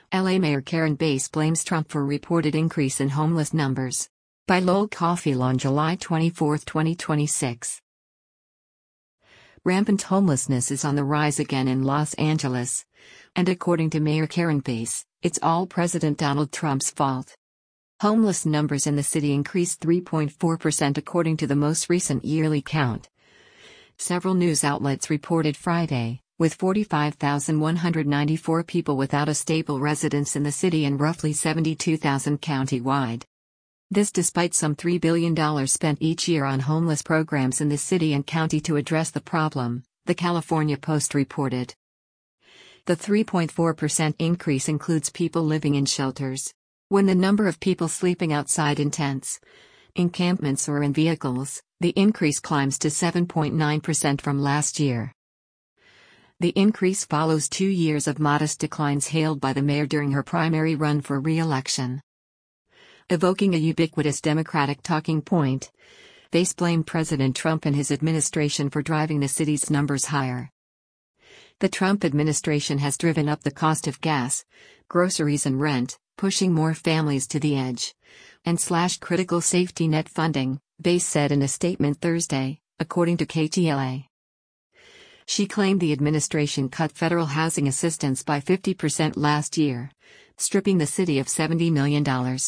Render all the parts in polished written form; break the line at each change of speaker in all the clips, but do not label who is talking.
LA Mayor Karen Bass blames Trump for reported increase in homeless numbers. By Lowell Cauffiel on July 24, 2026. Rampant homelessness is on the rise again in Los Angeles. And according to Mayor Karen Bass, it's all President Donald Trump's fault. Homeless numbers in the city increased 3.4% according to the most recent yearly count. Several news outlets reported Friday, with 45,194 people without a stable residence in the city and roughly 72,000 county-wide. This despite some $3 billion spent each year on homeless programs in the city and county to address the problem, the California Post reported. The 3.4% increase includes people living in shelters. When the number of people sleeping outside in tents, encampments or in vehicles, the increase climbs to 7.9% from last year. The increase follows 2 years of modest declines hailed by the mayor during her primary run for re-election. Evoking a ubiquitous Democratic talking point, Bass blamed President Trump and his administration for driving the city's numbers higher. The Trump administration has driven up the cost of gas, groceries and rent, pushing more families to the edge, and slashed critical safety net funding, Bass said in a statement Thursday, according to KTLA. She claimed the administration cut federal housing assistance by 50% last year, stripping the city of $70 million.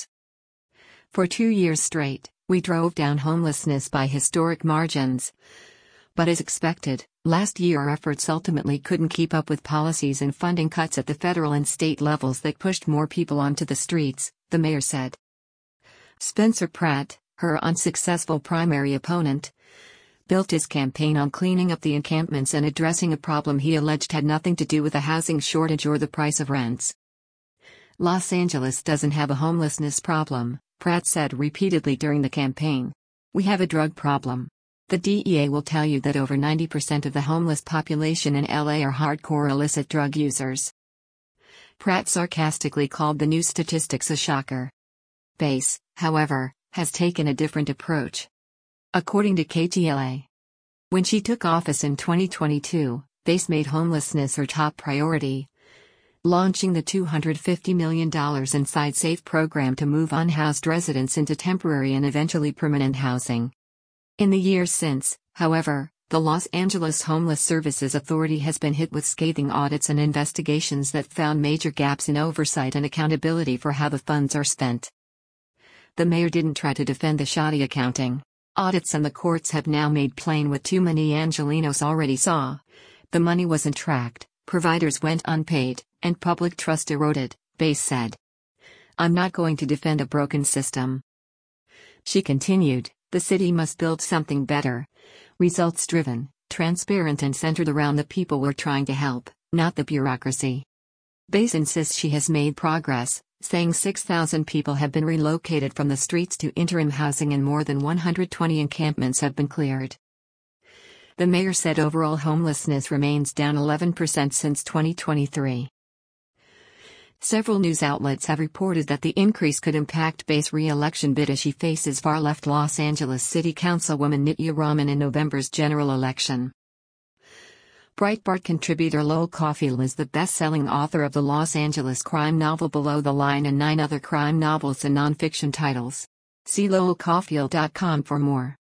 For 2 years straight, we drove down homelessness by historic margins. But as expected, last year our efforts ultimately couldn't keep up with policies and funding cuts at the federal and state levels that pushed more people onto the streets, the mayor said. Spencer Pratt, her unsuccessful primary opponent, built his campaign on cleaning up the encampments and addressing a problem he alleged had nothing to do with a housing shortage or the price of rents. Los Angeles doesn't have a homelessness problem, Pratt said repeatedly during the campaign. We have a drug problem. The DEA will tell you that over 90% of the homeless population in LA are hardcore illicit drug users. Pratt sarcastically called the new statistics a shocker. Bass, however, has taken a different approach. According to KTLA, when she took office in 2022, Bass made homelessness her top priority, launching the $250 million Inside Safe program to move unhoused residents into temporary and eventually permanent housing. In the years since, however, the Los Angeles Homeless Services Authority has been hit with scathing audits and investigations that found major gaps in oversight and accountability for how the funds are spent. The mayor didn't try to defend the shoddy accounting. Audits and the courts have now made plain what too many Angelenos already saw. The money wasn't tracked, providers went unpaid, and public trust eroded, Bass said. I'm not going to defend a broken system. She continued, the city must build something better, results-driven, transparent and centered around the people we're trying to help, not the bureaucracy. Bass insists she has made progress, saying 6,000 people have been relocated from the streets to interim housing and more than 120 encampments have been cleared. The mayor said overall homelessness remains down 11% since 2023. Several news outlets have reported that the increase could impact Bass' re-election bid as she faces far-left Los Angeles City Councilwoman Nitya Raman in November's general election. Breitbart contributor Lowell Cauffiel is the best-selling author of the Los Angeles crime novel Below the Line and 9 other crime novels and nonfiction titles. See lowellcauffiel.com for more.